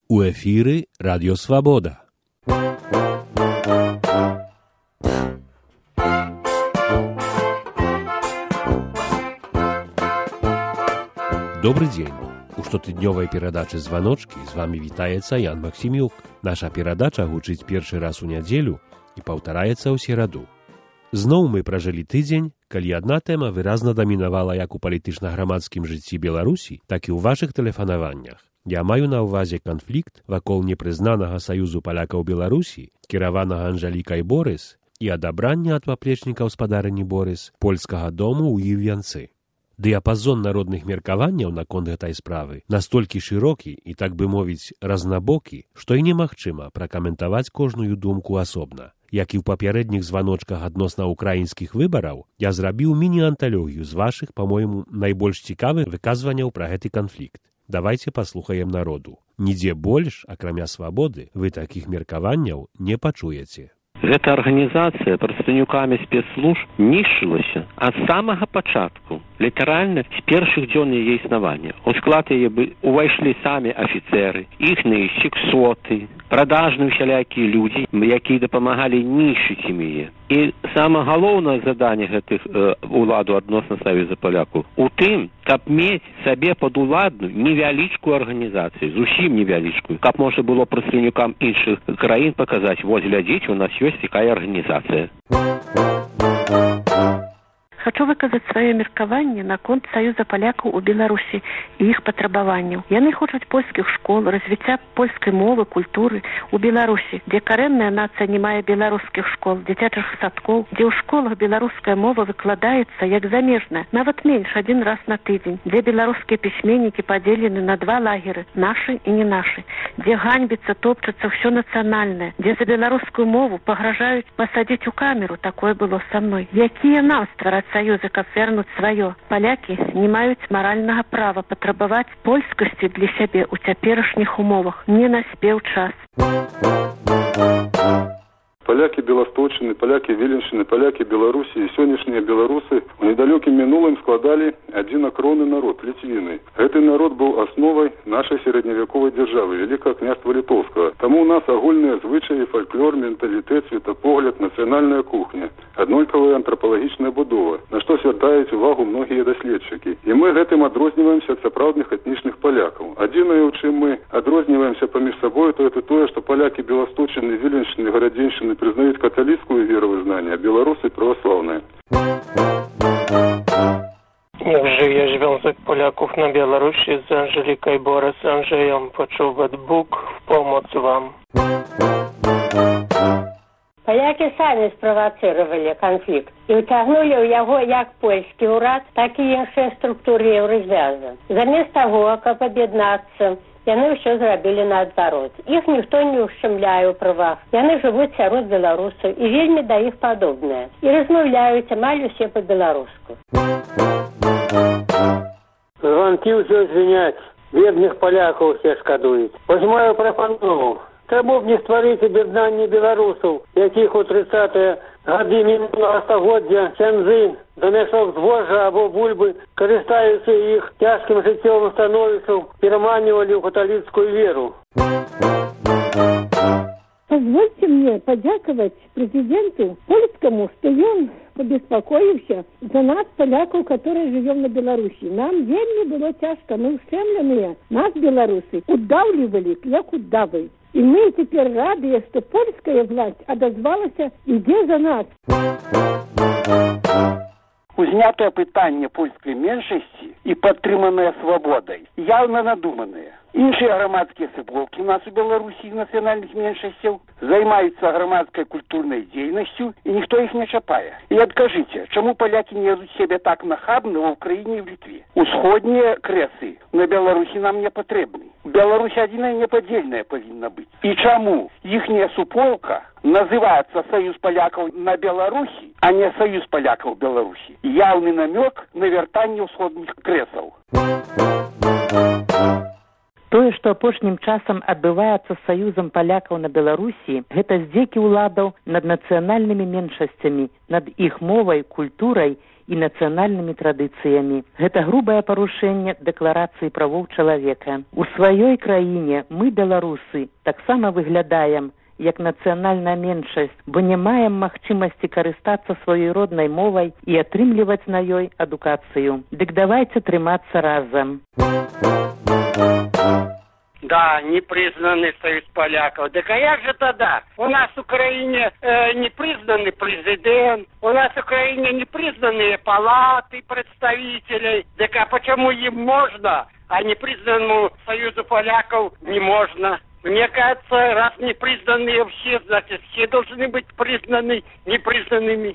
У эфіры Радіо Свабода. Добрый дзень. У штотыднёвай перадачы «Званочкі» з вами вітаецца Ян Максімюк. Наша перадача гучыць першы раз у нядзелю і паўтараецца ў сераду. Зноў мы пражылі тыдзень, калі адна тэма выразна дамінавала як у палітычна-грамадскім жыцці Беларусі, так і ў вашых тэлефанаваннях. Я маю на ўвазе канфлікт вакол непрызнанага саюзу палякаў Беларусі, кіраванага Анжалікай Борыс, і адабрання ад паплечніка гаспадарыні Борыс польскага дому ў Івянцы. Дыяпазон народных меркаванняў наконт гэтай справы настолькі шырокі і, так бы мовіць, разнабокі, што і немагчыма пракаментаваць кожную думку асобна. Як і ў папярэдніх званочках адносна ўкраінскіх выбараў, я зрабіў міні-анталогію з вашых, па-мойму, найбольш цікавых выказванняў пра гэты канфлікт. Давайте паслухаем народу. Нідзе больш, акрамя свабоды, вы такіх меркаванняў не пачуеце. Гэта арганізацыя прадстаўнікамі спецслужб нішчылася ад самага пачатку, літаральна з першых дзён яе існавання. У склад яе увайшлі самі афіцэры, іхныя сексоты, прадажныя усялякія людзі, якія дапамагалі нішчыць ім яе. І самае галоўнае заданне гэтых уладу адносна саюза палякаў у тым, каб мець сабе падуладную невялічкую арганізацыю, зусім невялічкую, каб можна было прадстаўнікам іншых краін паказаць: вось глядзіце, у нас ёсць такая арганізацыя. Хочу выказаць сваё меркаванне наконт саюза палякаў у Беларусі і іх патрабаванняў. Яны хочуць польскіх школ, развіцця польскай мовы, культуры у Беларусі, дзе карэнная нацыя не мае беларускіх школ, дзіцячых садкоў, дзе ў школах беларуская мова выкладаецца як замежная, нават менш адзін раз на тыдзень, дзе беларускія пісьменнікі падзелены на два лагеры, нашы і не нашы, дзе ганьбіцца, топчацца ўсё нацыянальнае, дзе за беларускую мову пагражаюць пасадзіць у камеру. Такое было са мной. Якія нам ствараць саюзы, каб вернуць сваё? Палякі не маюць маральнага права патрабаваць польскасці для сябе ў цяперашніх умовах. Не наспеў час. Палякі Беласточны, палякі Віленшчыны, палякі Беларусі і сённяшнія беларусы у недалёкім мінулым складалі адзін акроўны народ — ліцвіны. Гэты народ быў асновай нашай сярэдневяковай дзяржавы, Вялікага княства Літоўскага. Таму ў нас агульныя звычаі, фальклор, менталітэт, светапогляд, нацыянальная кухня, аднолькавая антрапалагічная будова, на што звяртаюць увагу многія даследчыкі. І мы гэтым адрозніваемся ад сапраўдных этнічных палякаў. Адзінае, у чым мы адрозніваемся паміж сабой, то это тое, што палякі Беласточны, Віленшчыны, Гарадзеншчыны признают католическую вероиззнание, а белорусы православные. Невже зв'язок поляків на Білорусі з Анжелікою Борис Анджеєм почув від Бог в помощь вам? Палякі самі спровоцировали конфликт и утягнули ў яго як польскі ўрад, так і іншыя структуры Еўразвяза. Замест таго, каб аб'яднацца, яны ўсё зрабілі наадварот. Іх ніхто не ушчымляе ў правах. Яны жывуць сярод беларусаў і вельмі да іх падобныя. І размаўляюць амаль усе па-беларуску. Званкі ўсё звіняць. Бедных палякаў усе шкадуюць. Вось маю прапанову. Чаму б не стварыць аб'яднанне беларусаў, якіх у 30-е гады мінулага стагоддзя ксяндзы за мяшок збожжа або бульбы, карыстаюцца іх цяжкім жыццёвым становішчам, пераманівалі ў каталіцкую веру. Позвольте мне подяковать президенту польскому, что он побеспокоился за нас, поляков, которые живем на Беларуси. Нам вельми было тяжко, мы ущемленные. Нас, белорусы, удавливали, як удавы. И мы теперь рады, что польская власть отозвалась, иди за нас. Узнятое пытанне польскай меншасці і падтрыманае свабодай яўна надуманае. Іншыя грамадскія суполкі у нас у Беларусі нацыянальных меншасцяў займаюцца грамадскай культурнай дзейнасцю, і ніхто іх не чапае. І адкажыце, чаму палякі не вядуць сябе так нахабна ва ўкраіне і в Літве? Усходнія крэсы на Беларусі нам не патрэбны. Беларусь адзіная непадзельная павінна быць. І чаму іхняя суполка называецца Саюз палякаў на Беларусі, а не Саюз палякаў Беларусі? Яўны намёк на вяртанне ўсходніх крэсаў. Тое, што апошнім часам адбываецца з саюзам палякаў на Беларусі, гэта здзекі ўладаў над нацыянальнымі меншасцямі, над іх мовай, культурай і нацыянальнымі традыцыямі. Гэта грубае парушэнне дэкларацыі правоў чалавека. У сваёй краіне мы, беларусы, таксама выглядаем як нацыянальная меншасць, бо не маем магчымасці карыстацца сваёй роднай мовай і атрымліваць на ёй адукацыю. Дык давайце трымацца разам. Да, непризнанный союз поляков. Да как же тогда? У нас в Украине непризнанный президент, у нас в Украине непризнанные палаты представителей. Так а почему им можно, а непризнанному союзу поляков не можно? Мне кажется, раз непризнанные все, значит, все должны быть признаны непризнанными.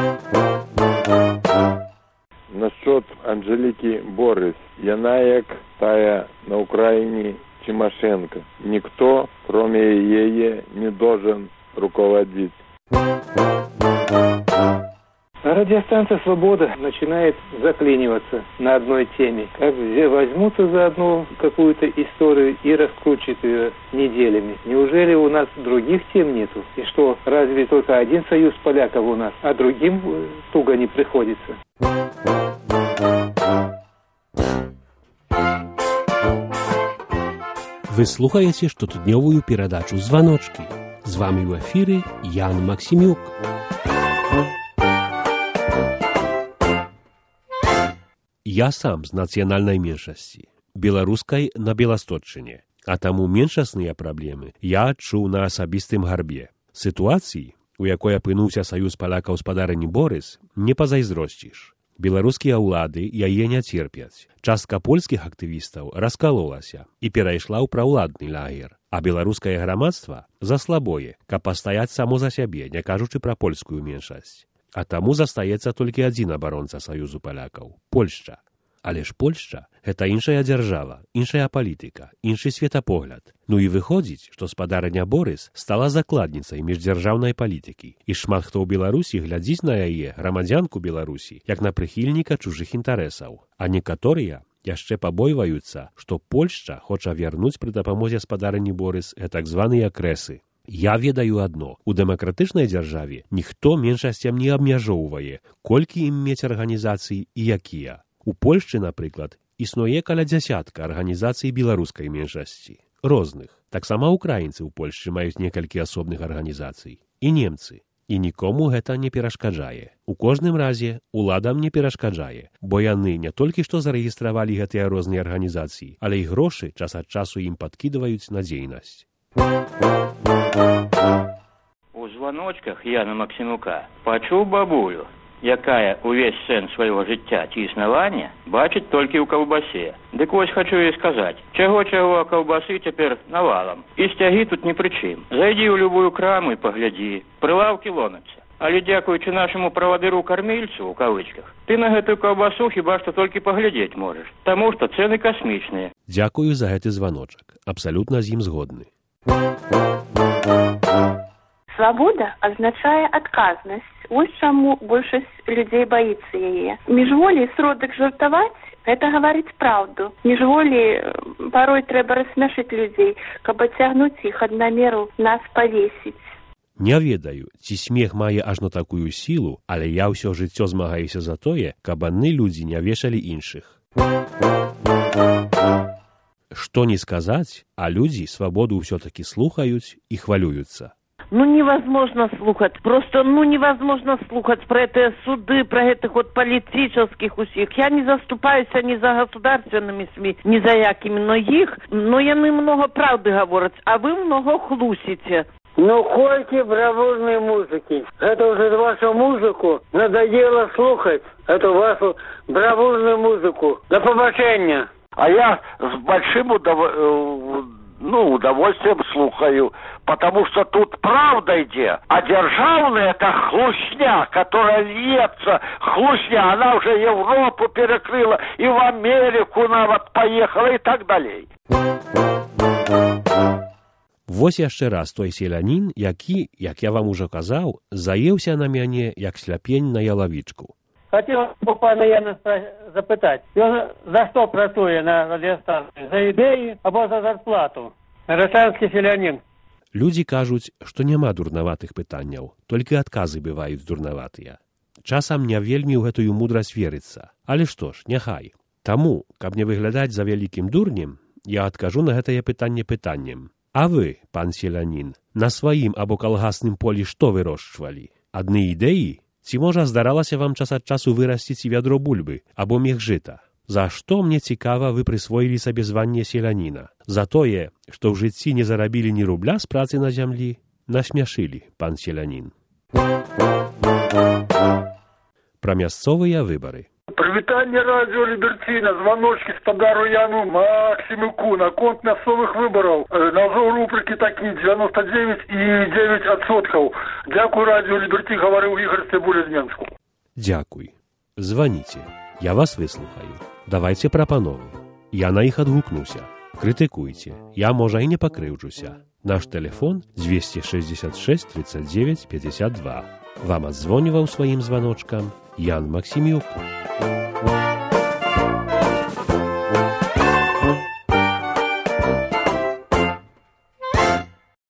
Насчет Анжелики Борис. Яна як тая на Украине Тимошенко. Никто, кроме ее, не должен руководить. Радиостанция «Свобода» начинает заклиниваться на одной теме. Как возьмутся за одну какую-то историю и раскручивают ее неделями. Неужели у нас других тем нету? И что, разве только один союз поляков у нас, а другим туго не приходится? Вы слухаєте щотидньову передачу «Звоночки». З вами в ефірі Ян Максимюк. Я сам з нацыянальнай меншасці, беларускай на Беласточчыне, а таму меншасныя праблемы я адчуў на асабістым гарбе. Сітуацыі, у якой апынуўся саюз палякаў спадарыні Борис, не пазайздросціш. Беларускія ўлады яе не церпяць. Частка польскіх актывістаў раскалолася і перайшла ў праўладны лагер, а беларускае грамадства заслабое, каб пастаяць само за сябе, не кажучы пра польскую меншасць. А таму застаецца толькі адзін абаронца саюзу палякаў – Польшча. Але ж Польшча – гэта іншая дзяржава, іншая палітыка, іншы светапогляд. Ну і выходзіць, што спадарыня Борис стала закладніцай міждзяржаўнай палітыкі, і шмат хто ў Беларусі глядзіць на яе, грамадзянку Беларусі, як на прыхільніка чужых інтарэсаў. А некаторыя яшчэ пабойваюцца, што Польшча хоча вярнуць пры дапамозе спадарыні Борис так званыя крэсы. Я ведаю адно. У дэмакратычнай дзяржаве ніхто меншасцям не абмяжоўвае, колькі ім мець арганізацый і якія. У Польшчы, напрыклад, існуе каля дзясятка арганізацый беларускай меншасці. Розных. Таксама украінцы ў Польшчы маюць некалькі асобных арганізацый. І немцы. І нікому гэта не перашкаджае. У кожным разе уладам не перашкаджае, бо яны не толькі што зарэгістравалі гэтыя розныя арганізацыі, але і грошы час ад часу ім падкідваюць на дзейнасць. У звоночках Яна Максимука пачуў бабулю, якая увесь сэнс свайго жыцця ці існавання бачыць толькі ў каўбасе. Дык вось хачу ёй сказаць, чаго-чаго, а каўбасы цяпер навалам. І сцягі тут ні пры чым. Зайдзі ў любую краму і паглядзі, прылаўкі ломяцца. Але дзякуючы нашаму правадыру-кармільцу, у кавычках, ты на гэтую каўбасу хіба што толькі паглядзець можаш, таму што цэны касмічныя. Дзякую за гэты званочак. Абсалютна з ім згодны. Свабода азначае адказнасць. Вось чаму большасць людзей баіцца яе. Міжволі сродак жартаваць – гэта гаварыць праўду. Міжволі парой трэба рассмяшыць людзей, каб адцягнуць іх ад намеру нас павесіць. Не ведаю, ці смех мае ажно такую сілу, але я ўсё жыццё змагаюся за тое, каб адны людзі не вешалі іншых. Што не сказаць, а людзі свабоду ўсё-такі слухаюць і хвалююцца. Невозможно слухать. Просто, невозможно слухать про эти суды, про этих вот политических усих. Я не заступаюсь ни за государственными СМИ, ни за якими, но яны много правды говорят, а вы много хлусите. Кольки бравурные музыки. Это уже вашу музыку надоело слухать. Эту вашу бравурную музыку. До побачення. А я с большим удовольствием слухаю, потому что тут правда идет. А державная это хлусня, которая льется, хлусня, она уже Европу перекрыла и в Америку нават поехала и так далее. Вось яшчэ раз той селянін, які, як я вам ужо казаў, заеўся на мяне, як сляпень на ялавічку. Хотел бы пана Яна запытать, он за что працуе на радиостанции? За идеи або за зарплату? Рашанский селянин. Людзі кажуць, што няма дурнаватых пытанняў, толькі адказы бываюць дурнаватыя. Часам не вельмі ў гэтую мудрасць верыцца. Але што ж, няхай. Таму, каб не выглядаць за вялікім дурнем, я адкажу на гэтае пытанне пытаннем. А вы, пан селянін, на сваім або калгасным полі што вырошчвалі? Адны ідэі? Ці, можа, здаралася вам час ад часу вырасціць вядро бульбы або мех жыта? За што, мне цікава, вы прысвоілі сабе званне селяніна? За тое, што ў жыцці не зарабілі ні рубля з працы на зямлі? Насмяшылі, пан селянін. Пра мясцовыя выбары. Прывітанне радио Ліберціна, званочкі спадару Яну Максімюку наконт мясцовых выбараў. Назоў рубрыкі такі 99,9%. Дзякуй радио Ліберці, гаварыў Ігор Цыбуля з Менску. Дзякуй. Званіце. Я вас выслухаю. Давайце прапановы. Я на іх адгукнуся. Крытыкуйце. Я, можа, і не пакрыўджуся. Наш тэлефон 266 39 52. Вам адзвоніваў сваім званочкам Ян Максімюк.